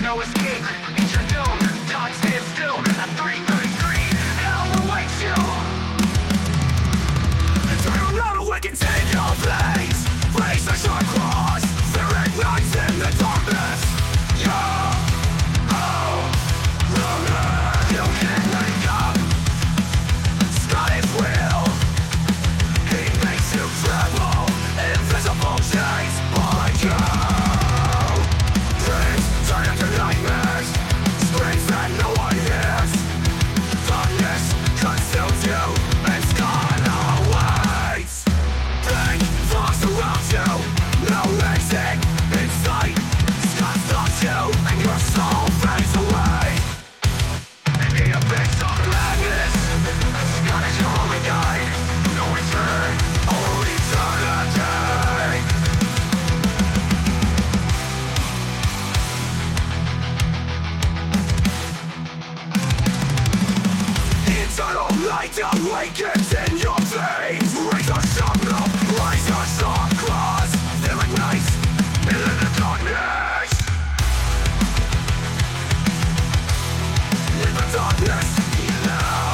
no escape. It's your doom. Time stands still. At 3:33, hell awaits you. Eternal not awakens in your place. Face the sharp claws. Fear ignites in the darkness. You can't let it go. Scott is real. He makes you tremble. Invisible chains bind you. Dreams turn into nightmares. Screams that no one hears. Darkness consumes you, and Scott awaits. Pain falls around you. No exit in sight. Scott stalks you, and your soul fades away. In the abyss of madness, Scott is your only guide. No return, only eternity. Eternal light awakens in your veins. Raise your sharp raise your sharp claws. They'll ignite in the darkness. In the darkness, now.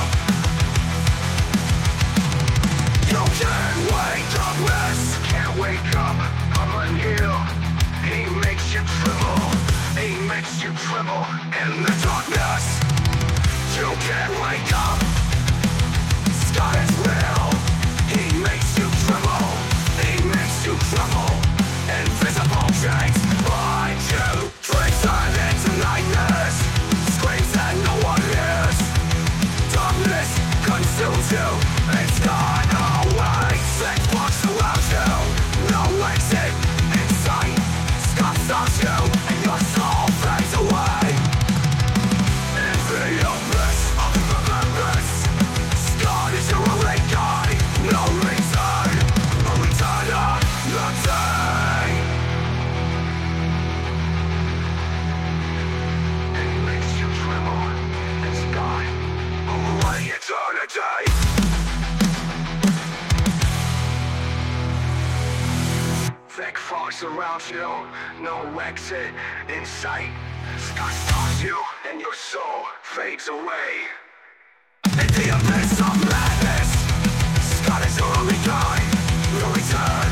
You can't wake up, rest. Can't wake up, I'm unhealed. He makes you tremble. He makes you tremble in the darkness. You can't wake up. Scott is real. He makes you tremble. He makes you tremble. Invisible chains bind you. Drinks turn into nightmares. Screams that no one hears. Darkness consumes you. And Scott awaits. Sex walks around you. No exit in sight. Scott stalks you, and your soul fades away. In the abyss of the madness, Scott is your only guide. No return, only eternity. He makes you tremble, and Scott, only eternity. Thick fog surrounds you, no exit in sight. Scott stalks you, and your soul fades away. In the abyss of madness, Scott is your only guide. No return,